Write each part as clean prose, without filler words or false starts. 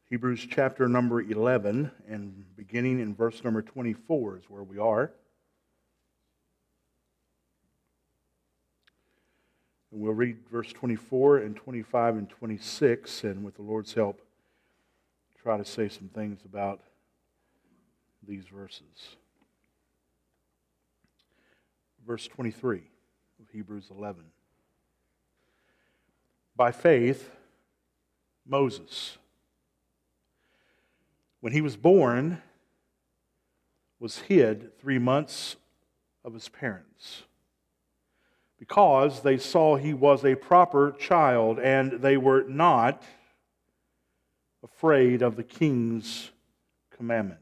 Hebrews chapter number 11, and beginning in verse number 24 is where we are. And we'll read verse 24 and 25 and 26, and with the Lord's help, try to say some things about these verses. Verse 23 of Hebrews 11. By faith, Moses, when he was born, was hid 3 months of his parents, because they saw he was a proper child, and they were not afraid of the king's commandment.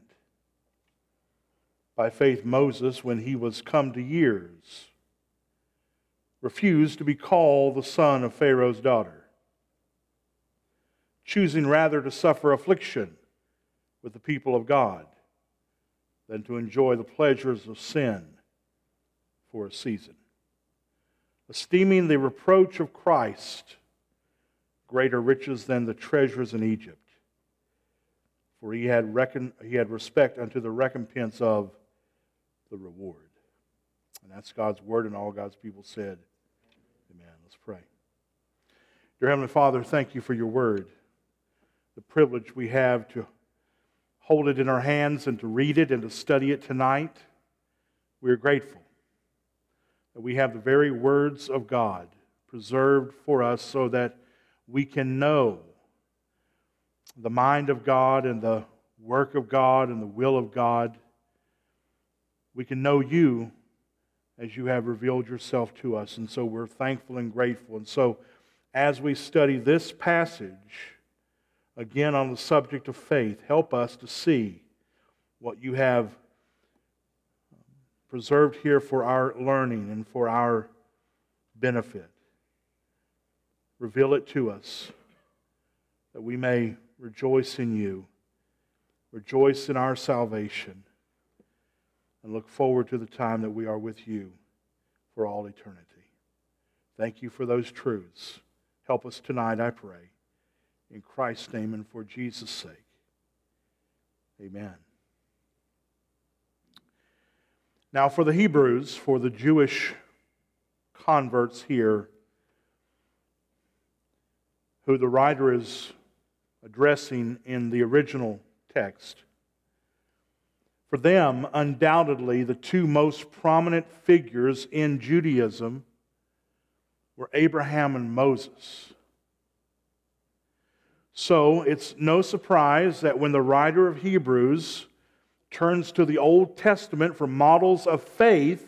By faith, Moses, when he was come to years, refused to be called the son of Pharaoh's daughter, choosing rather to suffer affliction with the people of God than to enjoy the pleasures of sin for a season, esteeming the reproach of Christ greater riches than the treasures in Egypt, for he had respect unto the recompense of the reward. And that's God's word, and all God's people said, amen. Let's pray. Dear Heavenly Father, thank you for your word, the privilege we have to hold it in our hands and to read it and to study it tonight. We are grateful that we have the very words of God preserved for us so that we can know the mind of God and the work of God and the will of God. We can know you as you have revealed yourself to us, and so we're thankful and grateful. And so as we study this passage, again on the subject of faith, help us to see what you have preserved here for our learning and for our benefit. Reveal it to us that we may rejoice in you, rejoice in our salvation, and look forward to the time that we are with you for all eternity. Thank you for those truths. Help us tonight, I pray. In Christ's name and for Jesus' sake. Amen. Now for the Hebrews, for the Jewish converts here, who the writer is addressing in the original text, for them, undoubtedly, the two most prominent figures in Judaism were Abraham and Moses. So it's no surprise that when the writer of Hebrews turns to the Old Testament for models of faith,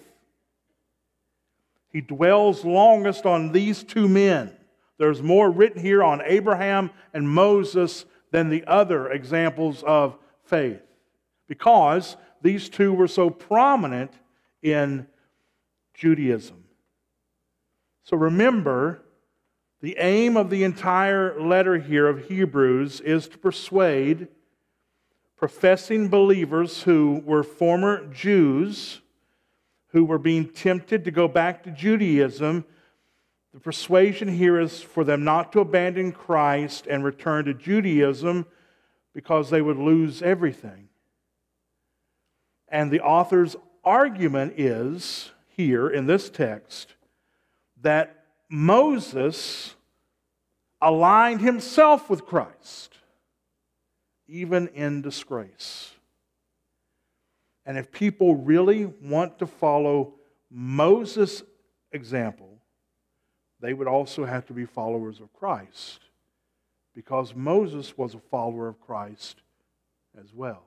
he dwells longest on these two men. There's more written here on Abraham and Moses than the other examples of faith, because these two were so prominent in Judaism. So remember, the aim of the entire letter here of Hebrews is to persuade professing believers who were former Jews, who were being tempted to go back to Judaism. The persuasion here is for them not to abandon Christ and return to Judaism because they would lose everything. And the author's argument is, here in this text, that Moses aligned himself with Christ, even in disgrace. And if people really want to follow Moses' example, they would also have to be followers of Christ, because Moses was a follower of Christ as well.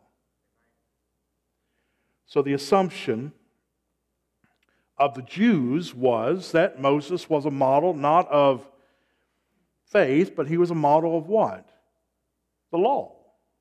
So the assumption of the Jews was that Moses was a model not of faith, but he was a model of what? The law.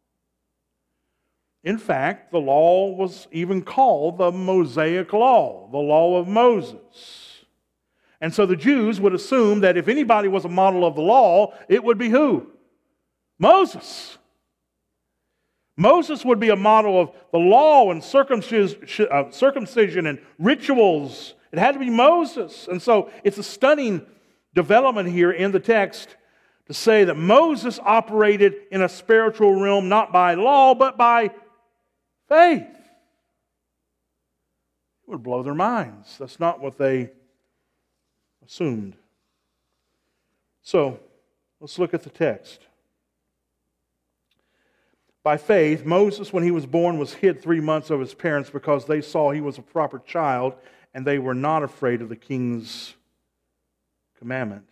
In fact, the law was even called the Mosaic Law, the law of Moses. And so the Jews would assume that if anybody was a model of the law, it would be who? Moses. Moses would be a model of the law and circumcision and rituals. It had to be Moses. And so it's a stunning development here in the text to say that Moses operated in a spiritual realm not by law, but by faith. It would blow their minds. That's not what they assumed. So, let's look at the text. By faith, Moses, when he was born, was hid 3 months of his parents because they saw he was a proper child and they were not afraid of the king's commandment.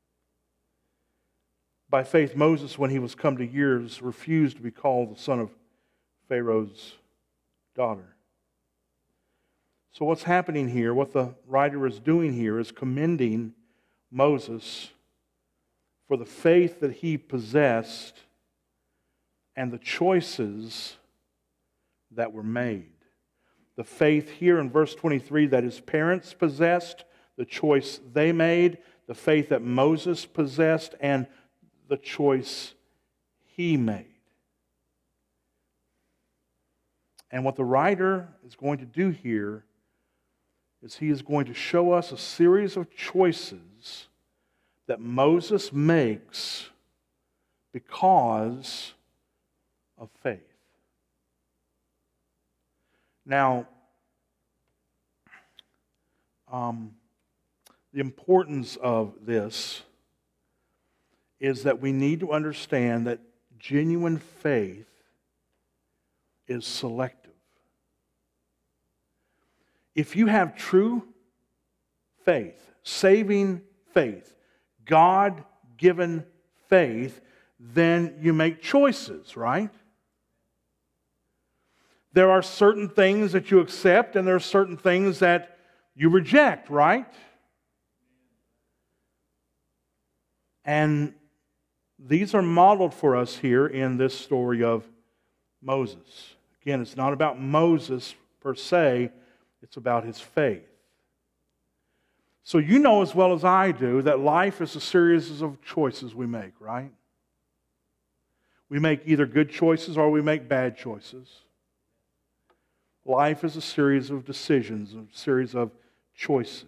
By faith, Moses, when he was come to years, refused to be called the son of Pharaoh's daughter. So what's happening here, what the writer is doing here, is commending Moses for the faith that he possessed and the choices that were made. The faith here in verse 23 that his parents possessed, the choice they made, the faith that Moses possessed, and the choice he made. And what the writer is going to do here is he is going to show us a series of choices that Moses makes because of faith. Now, the importance of this is that we need to understand that genuine faith is selective. If you have true faith, saving faith, God-given faith, then you make choices, right? There are certain things that you accept and there are certain things that you reject, right? And these are modeled for us here in this story of Moses. Again, it's not about Moses per se, it's about his faith. So you know as well as I do that life is a series of choices we make, right? We make either good choices or we make bad choices. Life is a series of decisions, a series of choices.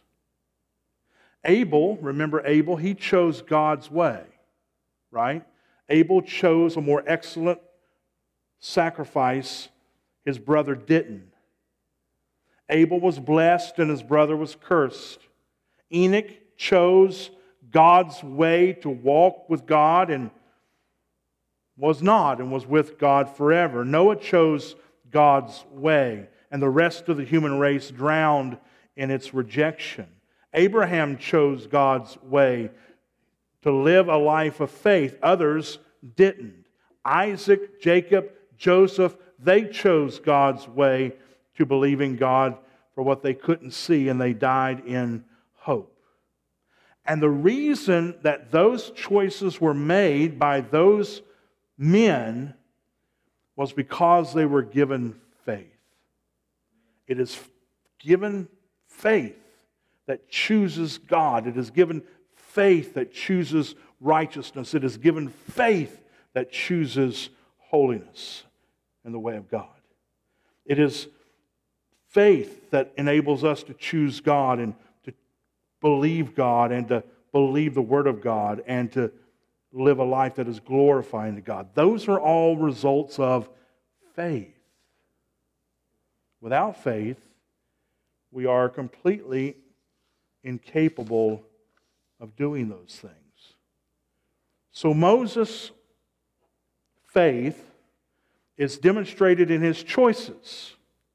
Abel, remember Abel, he chose God's way, right? Abel chose a more excellent sacrifice. His brother didn't. Abel was blessed and his brother was cursed. Enoch chose God's way to walk with God and was not and was with God forever. Noah chose God's way, and the rest of the human race drowned in its rejection. Abraham chose God's way to live a life of faith. Others didn't. Isaac, Jacob, Joseph, they chose God's way to believe in God for what they couldn't see, and they died in hope. And the reason that those choices were made by those men was because they were given faith. It is given faith that chooses God. It is given faith that chooses righteousness. It is given faith that chooses holiness in the way of God. It is faith that enables us to choose God and to believe God and to believe the Word of God and to live a life that is glorifying to God. Those are all results of faith. Without faith, we are completely incapable of doing those things. So Moses' faith is demonstrated in his choices.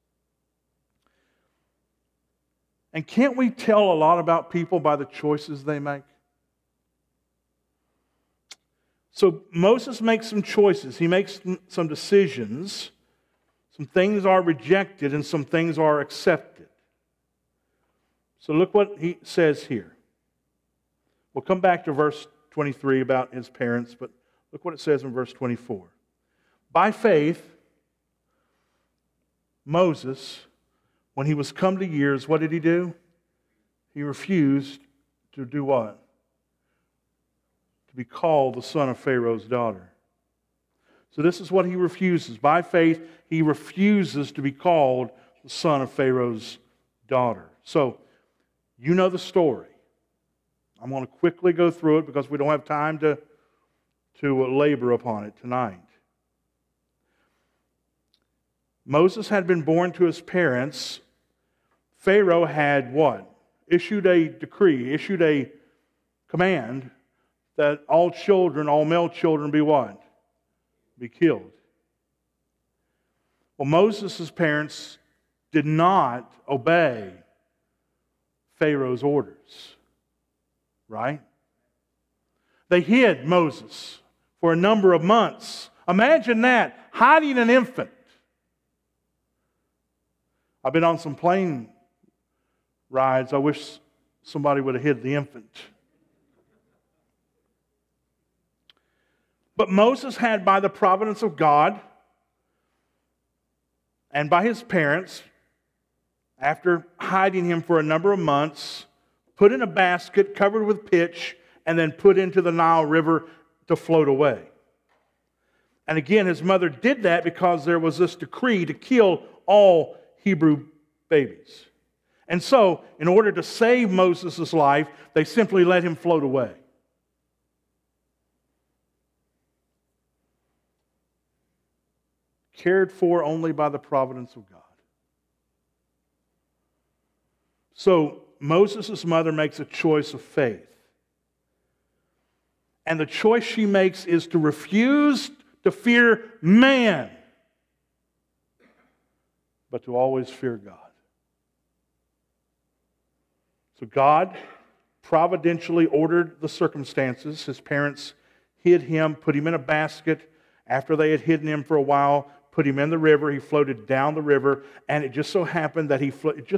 And can't we tell a lot about people by the choices they make? So Moses makes some choices. He makes some decisions. Some things are rejected and some things are accepted. So look what he says here. We'll come back to verse 23 about his parents, but look what it says in verse 24. By faith, Moses, when he was come to years, what did he do? He refused to do what? To be called the son of Pharaoh's daughter. So this is what he refuses. By faith, he refuses to be called the son of Pharaoh's daughter. So, you know the story. I'm going to quickly go through it because we don't have time to labor upon it tonight. Moses had been born to his parents. Pharaoh had what? Issued a decree, issued a command that all children, all male children be what? Be killed. Well, Moses' parents did not obey Pharaoh's orders, right? They hid Moses for a number of months. Imagine that, hiding an infant. I've been on some plane rides. I wish somebody would have hid the infant. But Moses had, by the providence of God and by his parents, after hiding him for a number of months, put in a basket covered with pitch and then put into the Nile River to float away. And again, his mother did that because there was this decree to kill all Hebrew babies. And so, in order to save Moses' life, they simply let him float away. Cared for only by the providence of God. So, Moses' mother makes a choice of faith. And the choice she makes is to refuse to fear man, but to always fear God. So God providentially ordered the circumstances. His parents hid him, put him in a basket. After they had hidden him for a while, put him in the river. He floated down the river, and it just so happened that he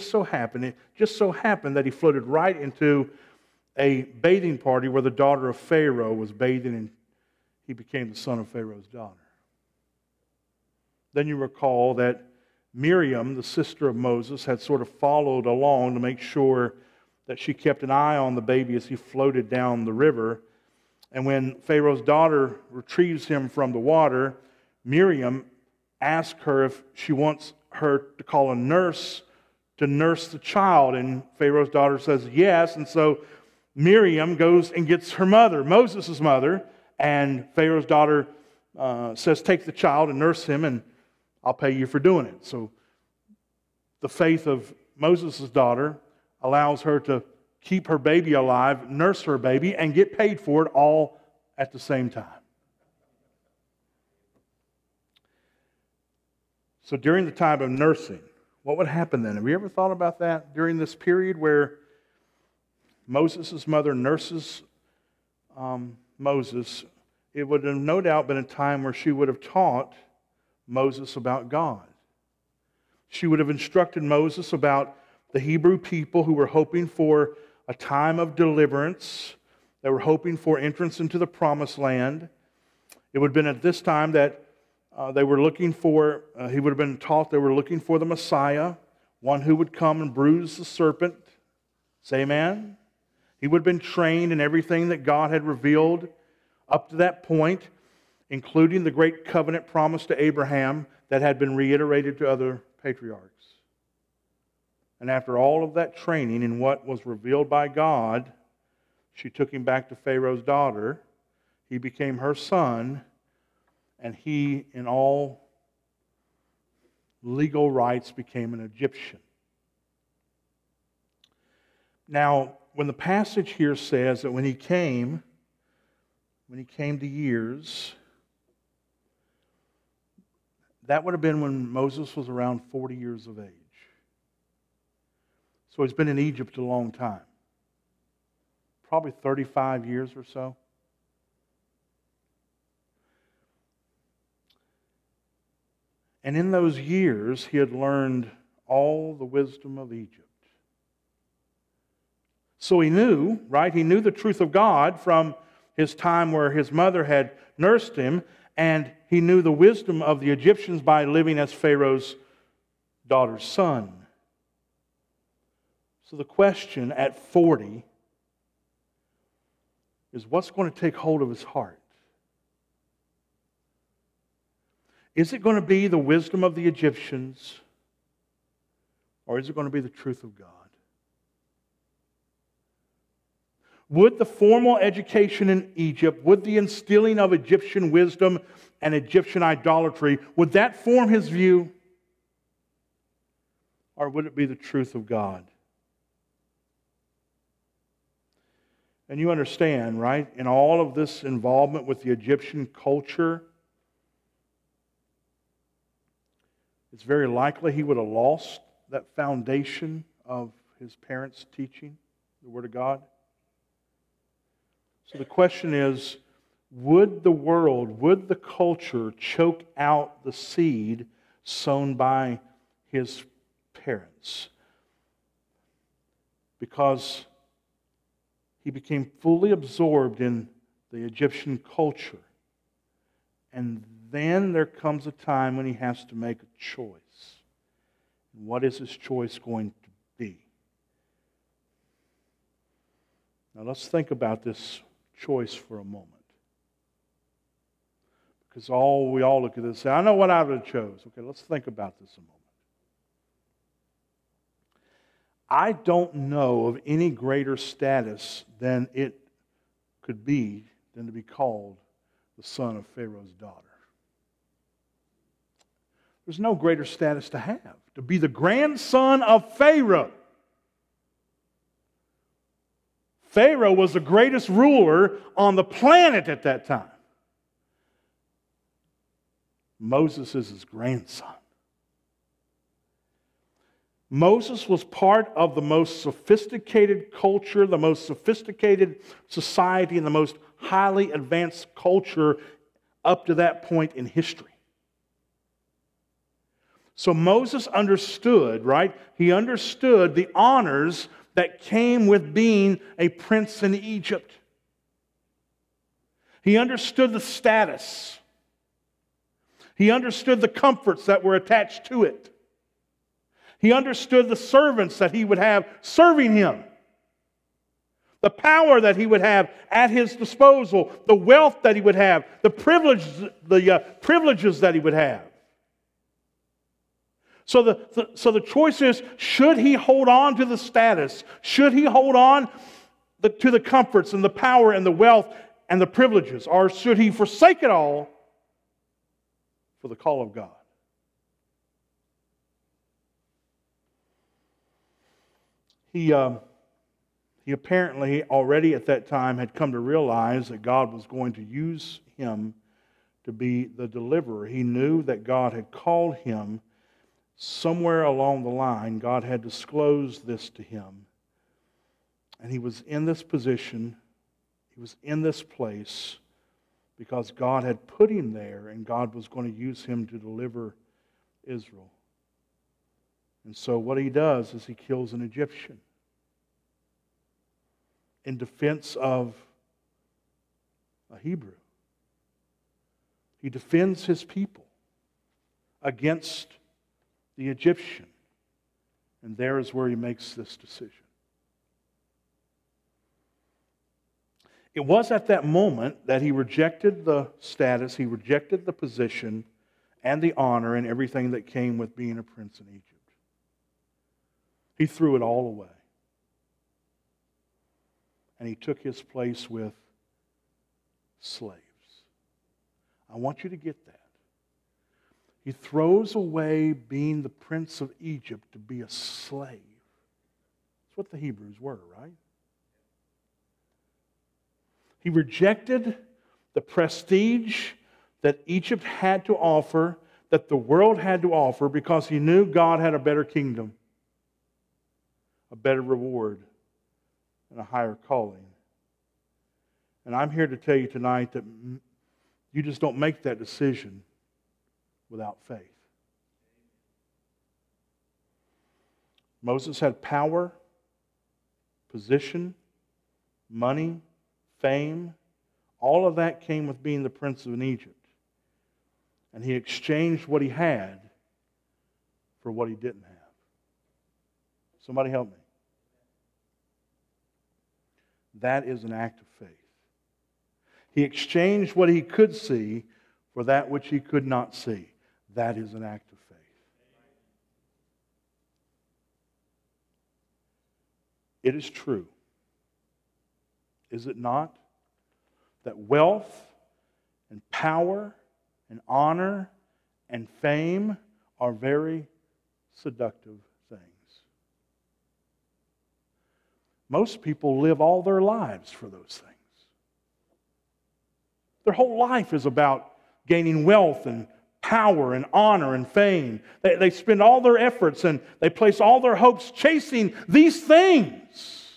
floated right into a bathing party where the daughter of Pharaoh was bathing, and he became the son of Pharaoh's daughter. Then you recall that Miriam, the sister of Moses, had sort of followed along to make sure that she kept an eye on the baby as he floated down the river. And when Pharaoh's daughter retrieves him from the water, Miriam asks her if she wants her to call a nurse to nurse the child. And Pharaoh's daughter says yes. And so Miriam goes and gets her mother, Moses' mother, and Pharaoh's daughter says, take the child and nurse him, and I'll pay you for doing it. So the faith of Moses' daughter allows her to keep her baby alive, nurse her baby, and get paid for it all at the same time. So during the time of nursing, what would happen then? Have you ever thought about that? During this period where Moses' mother nurses Moses, it would have no doubt been a time where she would have taught Moses about God. She would have instructed Moses about the Hebrew people who were hoping for a time of deliverance. They were hoping for entrance into the promised land. It would have been at this time that they were looking for, he would have been taught they were looking for the Messiah, one who would come and bruise the serpent. Say amen? He would have been trained in everything that God had revealed up to that point, including the great covenant promise to Abraham that had been reiterated to other patriarchs. And after all of that training in what was revealed by God, she took him back to Pharaoh's daughter. He became her son, and he, in all legal rights, became an Egyptian. Now, when the passage here says that when he came to years, that would have been when Moses was around 40 years of age. So he's been in Egypt a long time. Probably 35 years or so. And in those years, he had learned all the wisdom of Egypt. So he knew, right? He knew the truth of God from his time where his mother had nursed him, and he knew the wisdom of the Egyptians by living as Pharaoh's daughter's son. So the question at 40 is, what's going to take hold of his heart? Is it going to be the wisdom of the Egyptians, or is it going to be the truth of God? Would the formal education in Egypt, would the instilling of Egyptian wisdom and Egyptian idolatry, would that form his view? Or would it be the truth of God? And you understand, right? In all of this involvement with the Egyptian culture, it's very likely he would have lost that foundation of his parents' teaching, the Word of God. So the question is, would the world, would the culture choke out the seed sown by his parents? Because he became fully absorbed in the Egyptian culture. And then there comes a time when he has to make a choice. And what is his choice going to be? Now let's think about this choice for a moment. Because we all look at this and say, I know what I would have chose. Okay, let's think about this a moment. I don't know of any greater status than it could be than to be called the son of Pharaoh's daughter. There's no greater status to have. To be the grandson of Pharaoh. Pharaoh was the greatest ruler on the planet at that time. Moses is his grandson. Moses was part of the most sophisticated culture, the most sophisticated society, and the most highly advanced culture up to that point in history. So Moses understood, right? He understood the honors that came with being a prince in Egypt. He understood the status. He understood the comforts that were attached to it. He understood the servants that he would have serving him. The power that he would have at his disposal. The wealth that he would have. The privileges that he would have. So the choice is, should he hold on to the status? Should he hold on to the comforts and the power and the wealth and the privileges? Or should he forsake it all for the call of God? He apparently already at that time had come to realize that God was going to use him to be the deliverer. He knew that God had called him somewhere along the line. God had disclosed this to him. And he was in this position, he was in this place because God had put him there and God was going to use him to deliver Israel. And so what he does is he kills an Egyptian in defense of a Hebrew. He defends his people against the Egyptian. And there is where he makes this decision. It was at that moment that he rejected the status, he rejected the position and the honor and everything that came with being a prince in Egypt. He threw it all away. And he took his place with slaves. I want you to get that. He throws away being the prince of Egypt to be a slave. That's what the Hebrews were, right? He rejected the prestige that Egypt had to offer, that the world had to offer, because he knew God had a better kingdom, a better reward, and a higher calling. And I'm here to tell you tonight that you just don't make that decision without faith. Moses had power, position, money, fame. All of that came with being the prince of Egypt. And he exchanged what he had for what he didn't have. Somebody help me. That is an act of faith. He exchanged what he could see for that which he could not see. That is an act of faith. It is true. Is it not? That wealth and power and honor and fame are very seductive things. Most people live all their lives for those things. Their whole life is about gaining wealth and power and honor and fame. They spend all their efforts and they place all their hopes chasing these things.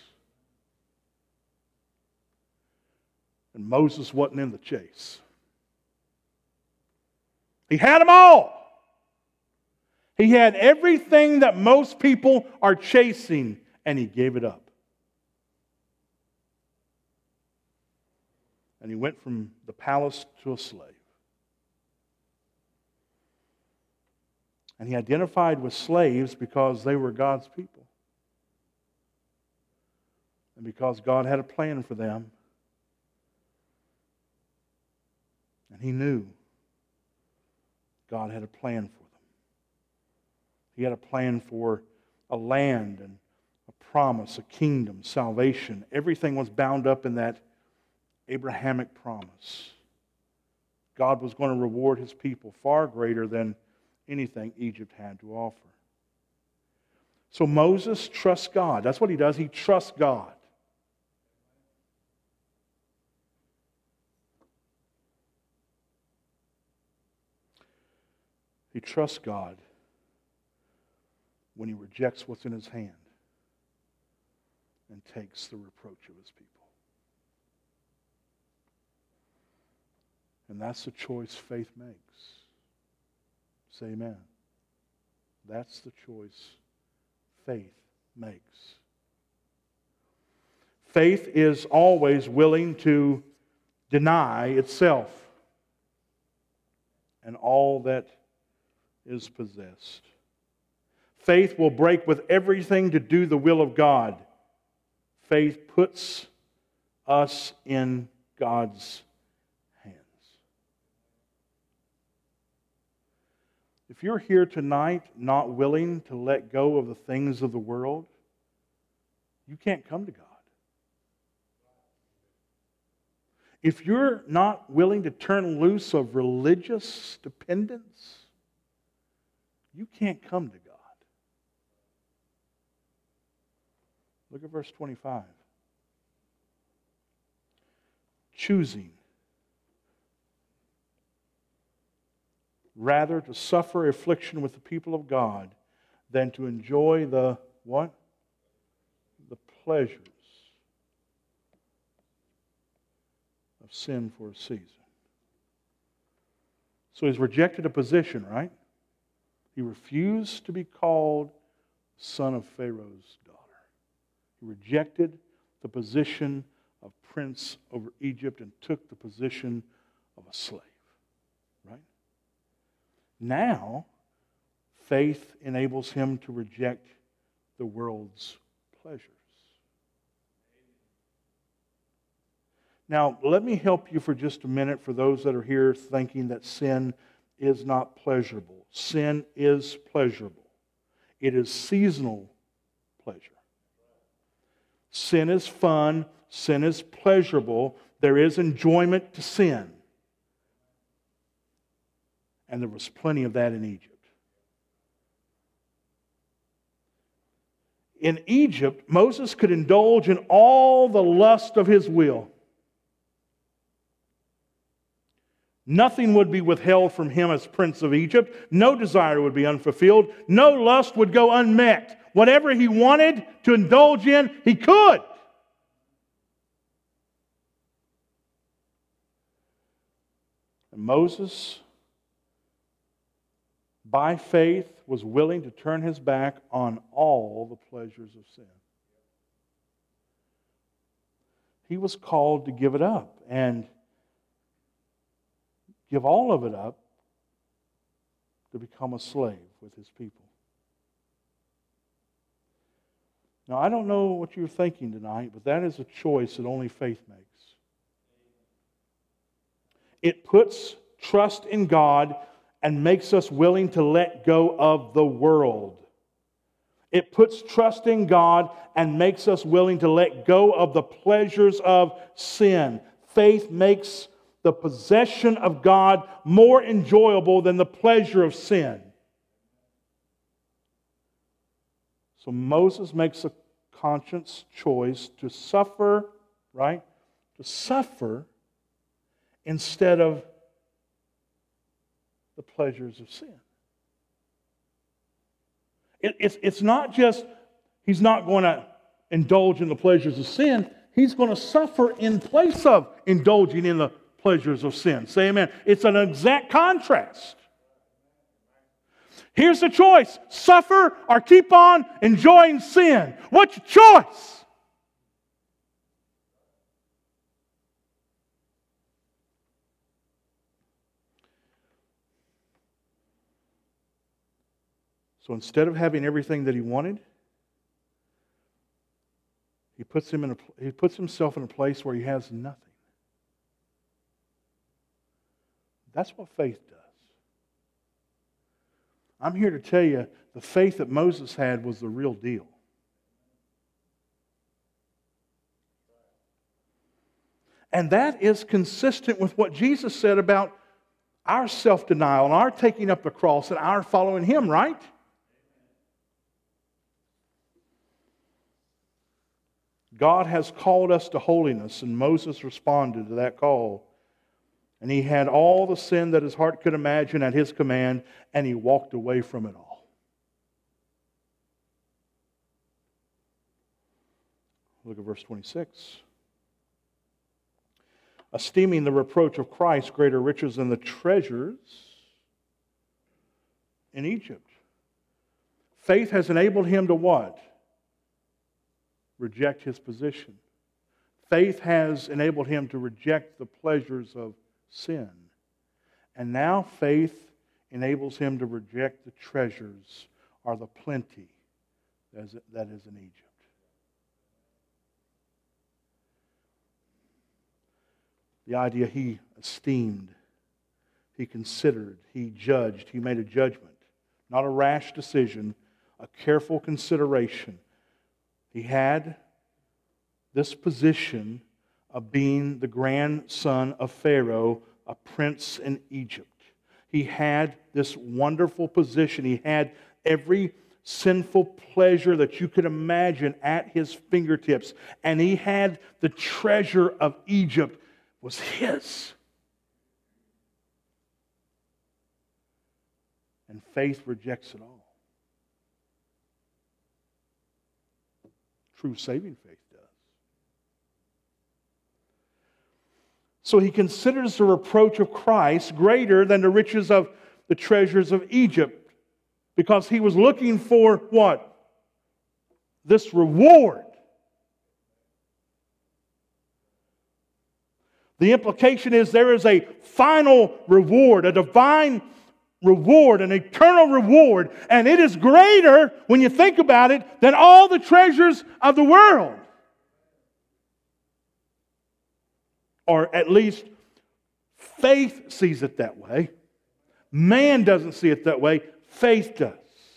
And Moses wasn't in the chase. He had them all. He had everything that most people are chasing, and he gave it up. And he went from the palace to a slave. And he identified with slaves because they were God's people. And because God had a plan for them. And he knew God had a plan for them. He had a plan for a land and a promise, a kingdom, salvation. Everything was bound up in that Abrahamic promise. God was going to reward his people far greater than anything Egypt had to offer. So Moses trusts God. That's what he does. He trusts God. He trusts God when he rejects what's in his hand and takes the reproach of his people. And that's the choice faith makes. Say amen. That's the choice faith makes. Faith is always willing to deny itself and all that is possessed. Faith will break with everything to do the will of God. Faith puts us in God's hands. If you're here tonight not willing to let go of the things of the world, you can't come to God. If you're not willing to turn loose of religious dependence, you can't come to God. Look at verse 25. Choosing rather to suffer affliction with the people of God than to enjoy the what? The pleasures of sin for a season. So he's rejected a position, right? He refused to be called son of Pharaoh's daughter. He rejected the position of prince over Egypt and took the position of a slave. Right? Now, faith enables him to reject the world's pleasures. Now, let me help you for just a minute for those that are here thinking that sin is not pleasurable. Sin is pleasurable. It is seasonal pleasure. Sin is fun. Sin is pleasurable. There is enjoyment to sin. And there was plenty of that in Egypt. In Egypt, Moses could indulge in all the lust of his will. Nothing would be withheld from him as prince of Egypt. No desire would be unfulfilled. No lust would go unmet. Whatever he wanted to indulge in, he could. And Moses, by faith, was willing to turn his back on all the pleasures of sin. He was called to give it up and give all of it up to become a slave with his people. Now, I don't know what you're thinking tonight, but that is a choice that only faith makes. It puts trust in God and makes us willing to let go of the world. It puts trust in God and makes us willing to let go of the pleasures of sin. Faith makes the possession of God more enjoyable than the pleasure of sin. So Moses makes a conscious choice to suffer, right? To suffer instead of the pleasures of sin. It's not just he's not going to indulge in the pleasures of sin. He's going to suffer in place of indulging in the pleasures of sin. Say amen. It's an exact contrast. Here's the choice. Suffer or keep on enjoying sin. What's your choice? So instead of having everything that he wanted, he puts himself in a place where he has nothing. That's what faith does. I'm here to tell you, the faith that Moses had was the real deal. And that is consistent with what Jesus said about our self-denial and our taking up the cross and our following Him, right? God has called us to holiness, and Moses responded to that call. And he had all the sin that his heart could imagine at his command, and he walked away from it all. Look at verse 26. Esteeming the reproach of Christ greater riches than the treasures in Egypt. Faith has enabled him to what? Reject his position. Faith has enabled him to reject the pleasures of sin. And now faith enables him to reject the treasures or the plenty that is in Egypt. The idea he esteemed, he considered, he judged, he made a judgment. Not a rash decision, a careful consideration. He had this position of being the grandson of Pharaoh, a prince in Egypt. He had this wonderful position. He had every sinful pleasure that you could imagine at his fingertips. And he had the treasure of Egypt was his. And faith rejects it all. True saving faith does. So he considers the reproach of Christ greater than the riches of the treasures of Egypt, because he was looking for what? This reward. The implication is there is a final reward, a divine reward, an eternal reward, and it is greater, when you think about it, than all the treasures of the world. Or at least faith sees it that way. Man doesn't see it that way. Faith does.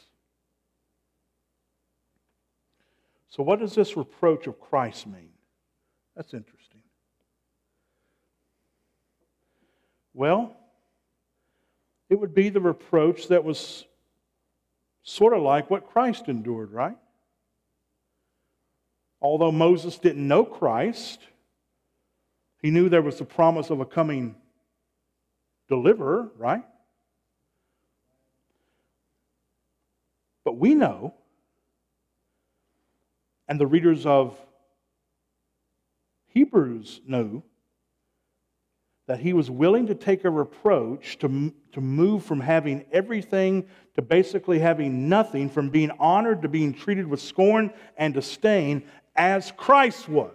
So what does this reproach of Christ mean? That's interesting. Well, it would be the reproach that was sort of like what Christ endured, right? Although Moses didn't know Christ, he knew there was the promise of a coming deliverer, right? But we know, and the readers of Hebrews know, that he was willing to take a reproach to move from having everything to basically having nothing, from being honored to being treated with scorn and disdain as Christ was.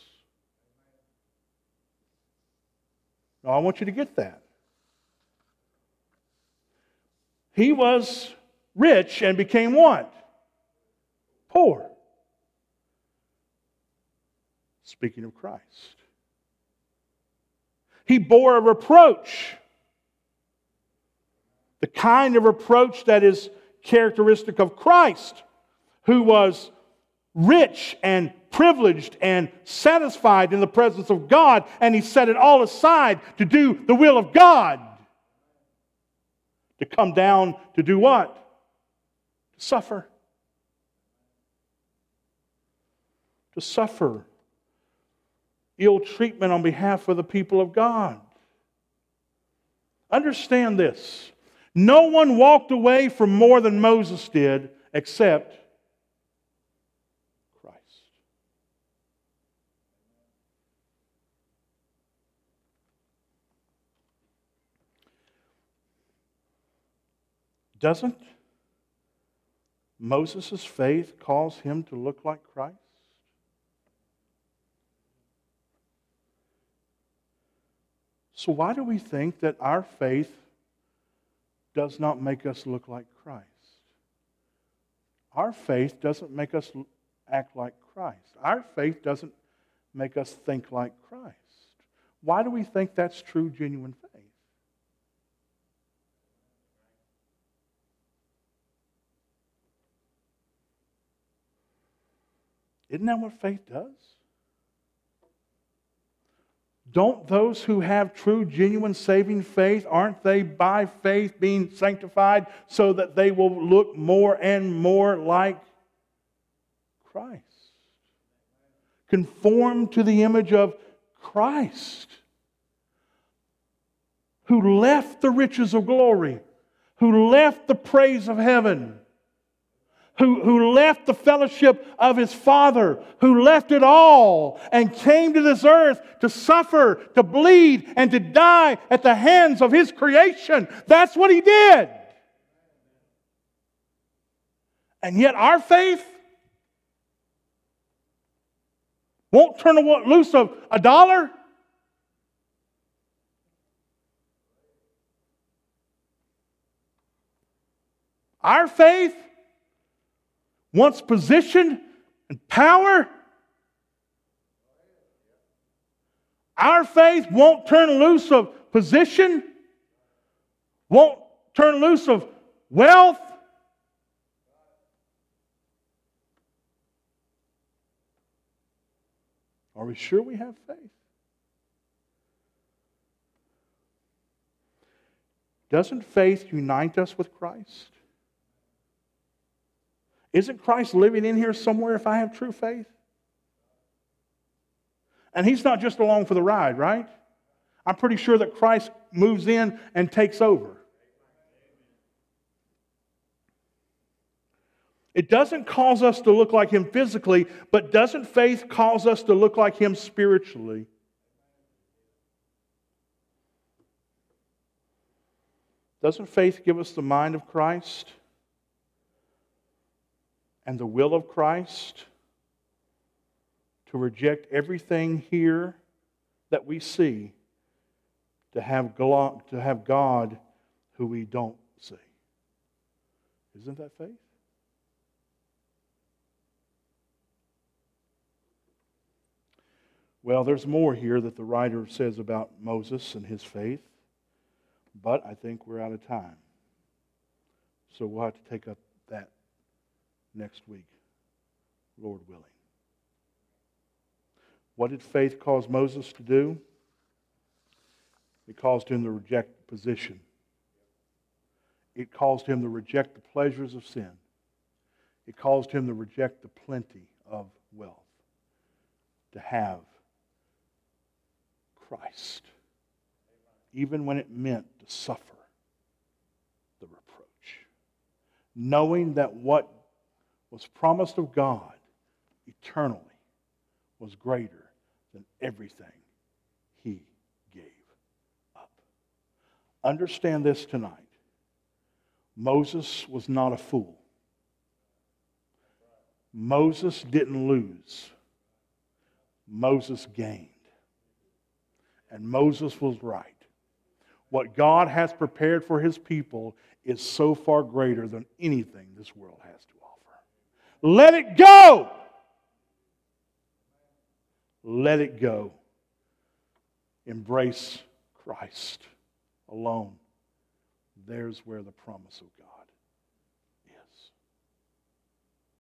Now, I want you to get that. He was rich and became what? Poor. Speaking of Christ. He bore a reproach. The kind of reproach that is characteristic of Christ, who was rich and privileged and satisfied in the presence of God, and he set it all aside to do the will of God. To come down to do what? To suffer. To suffer ill treatment on behalf of the people of God. Understand this. No one walked away from more than Moses did except Christ. Doesn't Moses' faith cause him to look like Christ? So why do we think that our faith does not make us look like Christ? Our faith doesn't make us act like Christ. Our faith doesn't make us think like Christ. Why do we think that's true, genuine faith? Isn't that what faith does? Don't those who have true, genuine, saving faith, aren't they by faith being sanctified so that they will look more and more like Christ? Conform to the image of Christ, who left the riches of glory, who left the praise of heaven, who left the fellowship of His Father, who left it all and came to this earth to suffer, to bleed, and to die at the hands of His creation. That's what He did. And yet our faith won't turn loose of a dollar. Our faith wants position and power. Our faith won't turn loose of position, won't turn loose of wealth. Are we sure we have faith? Doesn't faith unite us with Christ? Isn't Christ living in here somewhere if I have true faith? And He's not just along for the ride, right? I'm pretty sure that Christ moves in and takes over. It doesn't cause us to look like Him physically, but doesn't faith cause us to look like Him spiritually? Doesn't faith give us the mind of Christ and the will of Christ to reject everything here that we see, to have God who we don't see? Isn't that faith? Well, there's more here that the writer says about Moses and his faith, but I think we're out of time. So we'll have to take up that next week, Lord willing. What did faith cause Moses to do? It caused him to reject position. It caused him to reject the pleasures of sin. It caused him to reject the plenty of wealth, to have Christ, even when it meant to suffer the reproach, knowing that what was promised of God eternally was greater than everything he gave up. Understand this tonight. Moses was not a fool. Moses didn't lose. Moses gained. And Moses was right. What God has prepared for His people is so far greater than anything this world has to offer. Let it go! Let it go. Embrace Christ alone. There's where the promise of God